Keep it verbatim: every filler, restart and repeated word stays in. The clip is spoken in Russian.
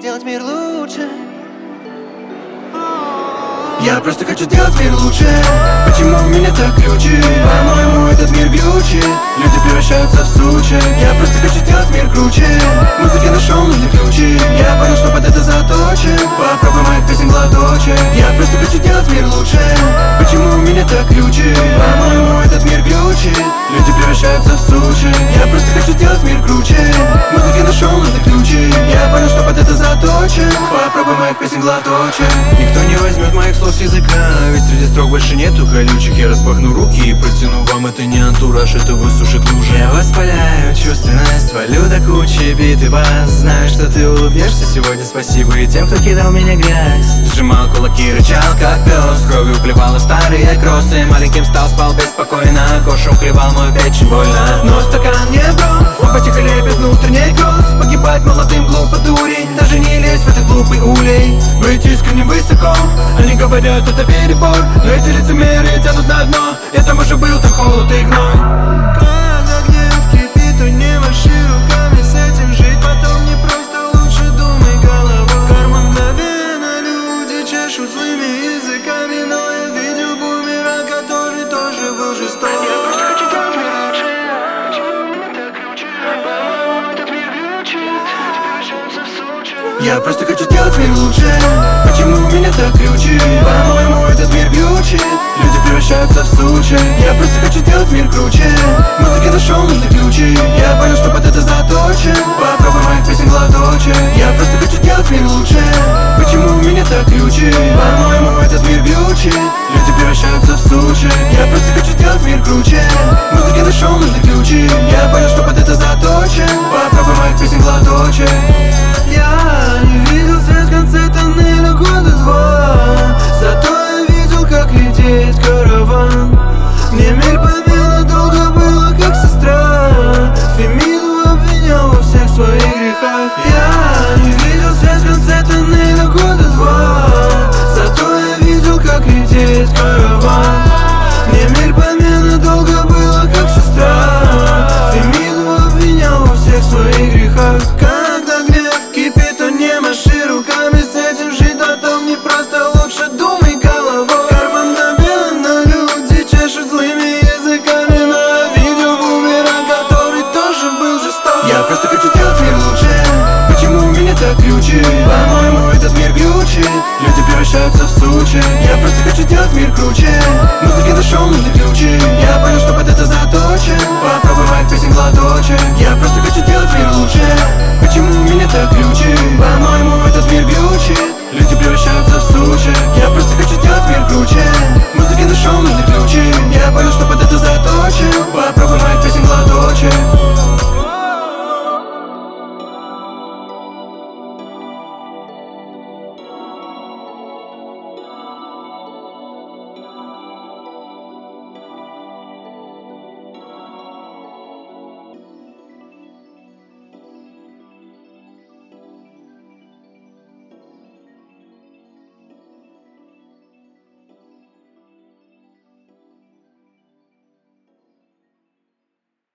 сделать мир лучше. Я просто хочу сделать мир лучше. Почему у меня так ключи? По-моему, этот мир глючит. Люди превращаются в сучек. Я просто хочу сделать мир круче. Музыке нашел нужные ключи. Я понял, что под это заточен. Попробуй моих песен глоточек. Я просто хочу делать мир лучше. Почему у меня так ключи? По-моему, этот мир глючит. Люди превращаются в сучек. Я просто хочу сделать мир круче. Музыке нашел нужные ключи. Я понял, что под это заточен. Попробуй моих песен глоточек. Никто не возьмет моих слов с языка, ведь среди строк больше нету колючих. Я распахну руки и протяну вам, это не антураж, это высушит лужи. Я воспаляю чувственность, валю до кучи бит и бас. Знаю, что ты улыбнешься сегодня, спасибо и тем, кто кидал меня грязь. Сжимал кулаки, рычал как пес, кровью плевал старые кроссы. Маленьким стал, спал беспокойно, кошем клевал мою печень больно. Но стакан не бром, он потихо лепит внутренний кросс. Погибать молодым глупо дурень, даже не лезь в этот глупый улей. Быть искренне высоко, они говорят, это перебор, но эти лицемеры тянут на дно. Я там уже был, там холод и гной. Когда гнев кипит, то не маши руками, с этим жить потом не просто, лучше думай головой. Карма мгновенно, люди чешут злыми языками, но я видел бумеранг, который тоже был жесток. Я просто хочу делать мир лучше. Почему у меня так ключи? По-моему, этот мир глючит. Люди превращаются в сучек. Я просто хочу делать мир лучше. Почему у меня так ключи? По-моему, этот мир глючит. Люди превращаются в сучек. Я просто хочу делать мир круче. Музыке нашел нужные ключи. Я понял, что под это заточен. Попробуй моих песен глоточек. Я просто хочу делать мир лучше. Почему у меня так ключи? По-моему, этот мир глючит. Люди превращаются в сучек. Я просто хочу делать мир круче. Музыке нашел нужные ключи. Я понял, что под это заточен. Попробуй моих песен глоточек. Я не видел свет в конце тоннеля года два, зато я видел, как летит караван. Мне мир помимо долго было, как сестра. Фемиду обвинял во всех своих грехах. Я не видел свет в конце тоннеля года два, зато я видел, как летит караван. Мне мир помимо долго было, как сестра. Фемиду обвинял во всех своих грехах. Когда гнев кипит, то не маши руками, с этим жить потом не просто, лучше думай головой. Карма мгновенно, люди чешут злыми языками, но я видел бумеранг, который тоже был жесток. Я просто хочу делать мир лучше. Почему у меня так ключи? По-моему, этот мир глючит. Люди превращаются в сучек. Я просто хочу делать мир круче. Музыке нашел нужный